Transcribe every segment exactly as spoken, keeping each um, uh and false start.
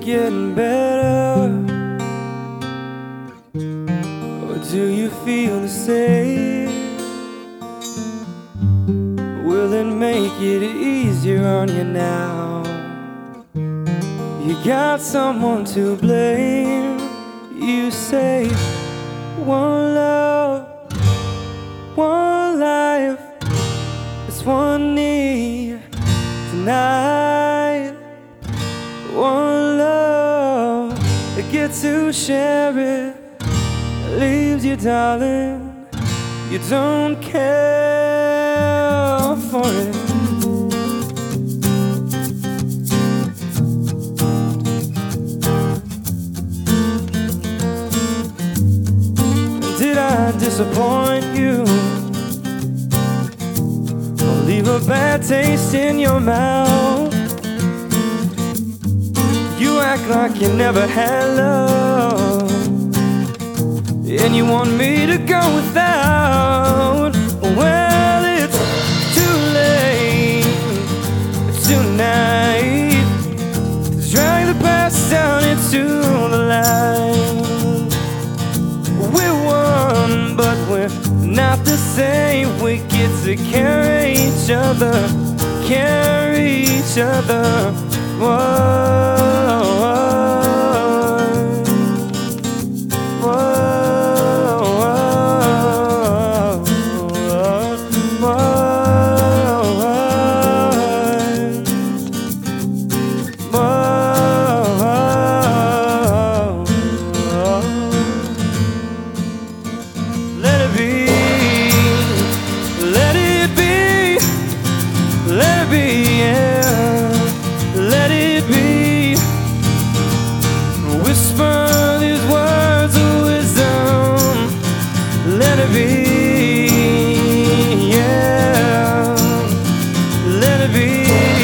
getting better? Or do you feel the same? Will it make it easier on you now? You got someone to blame. You say one love, one life, it's one need tonight. One love, I get to share it. Leaves you, darling, you don't care for it. Did I disappoint you, or leave a bad taste in your mouth? You act like you never had love, and you want me to go without. Well, it's too late tonight to drag the past down into the light. We're one, but we're not the same. We get to carry each other, carry each other. Whoa, whoa, whoa, whoa, whoa. Let it be, let it be, let it be, yeah. Let it be. Whisper these words of wisdom. Let it be, yeah. Let it be,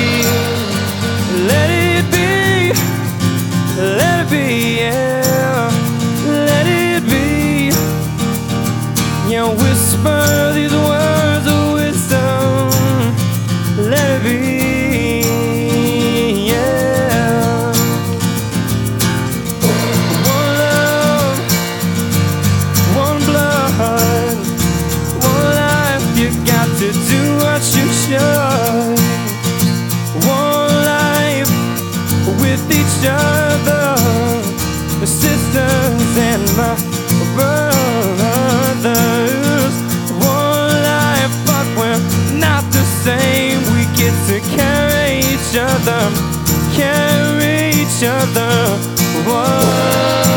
let it be, let it be, yeah. Let it be. Yeah, whisper these words of wisdom. Let it be. To do what you should. One life with each other, the sisters and my brothers. One life, but we're not the same. We get to carry each other, carry each other. Whoa.